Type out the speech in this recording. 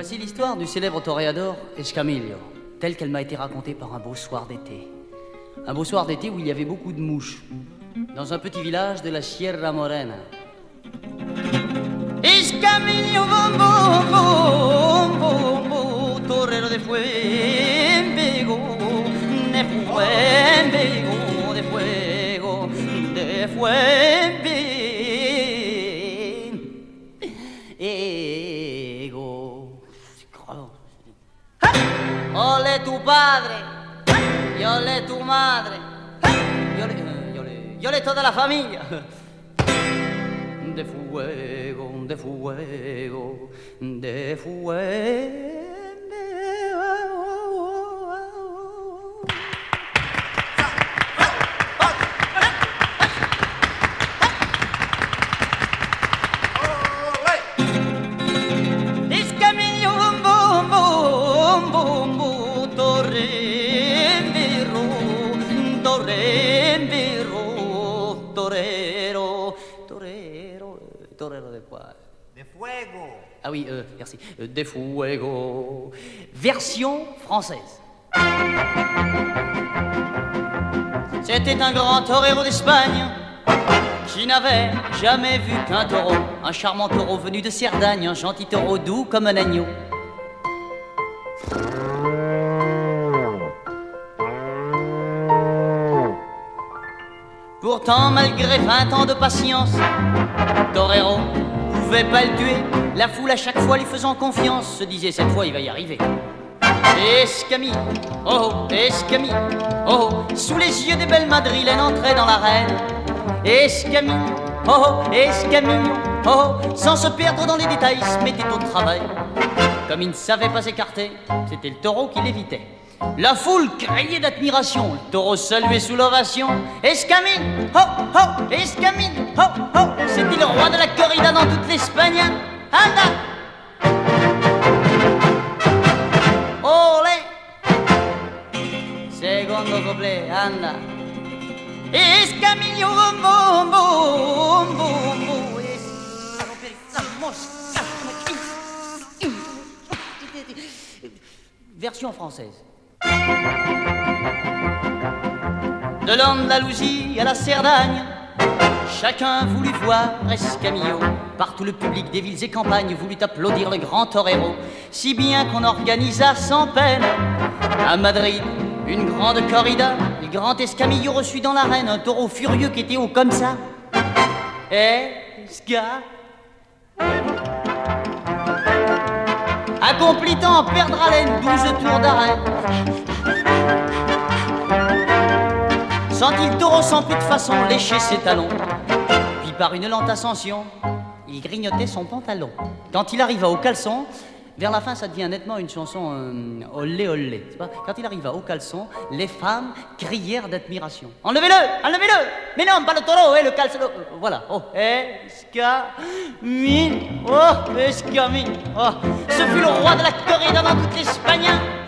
Voici l'histoire du célèbre toréador Escamillo, telle qu'elle m'a été racontée par un beau soir d'été. Un beau soir d'été où il y avait beaucoup de mouches, dans un petit village de la Sierra Morena. Escamillo, bom, bom, bom, bom, bom, torero de fuego, de fuego, de fuego, de fuego. Ole tu padre, y ole tu madre, y ole toda la familia. De fuego, de fuego, de fuego. Torero de quoi? De fuego. Ah oui, merci. De fuego. Version française. C'était un grand torero d'Espagne qui n'avait jamais vu qu'un taureau. Un charmant taureau venu de Cerdagne, un gentil taureau doux comme un agneau. Pourtant, malgré 20 ans de patience, Torero pouvait pas le tuer. La foule à chaque fois lui faisant confiance se disait cette fois il va y arriver. Escamillo, oh, Escamillo, oh, sous les yeux des belles madrilènes entrait dans l'arène. Escamillo, oh, Escamillo, oh, sans se perdre dans les détails, se mettait au travail. Comme il ne savait pas s'écarter, c'était le taureau qui l'évitait. La foule criait d'admiration, le taureau saluait sous l'ovation. Escamillo, oh, oh, Escamillo, oh, oh, c'était le roi de la corrida dans toute l'Espagne. Anda! Olé! Secondo couplet, anda! Escamillo, bom, bom, bom, bom, version française. De l'Andalousie à la Cerdagne, chacun voulut voir Escamillo. Partout le public des villes et campagnes voulut applaudir le grand torero, si bien qu'on organisa sans peine à Madrid une grande corrida. Le grand Escamillo reçut dans l'arène un taureau furieux qui était haut comme ça. Accomplit en perdre haleine 12 tours d'arène. Sentit le taureau sans plus de façon lécher ses talons. Puis par une lente ascension, il grignotait son pantalon. Quand il arriva au caleçon, vers la fin ça devient nettement une chanson olé olé. Quand il arriva au caleçon, les femmes crièrent d'admiration. Enlevez-le, enlevez-le. Mais non, pas le taureau, le caleçon. Voilà. Oh, Escamillo, oh, Escamillo. Oh, ce fut le roi de la corrida dans toute l'Espagne.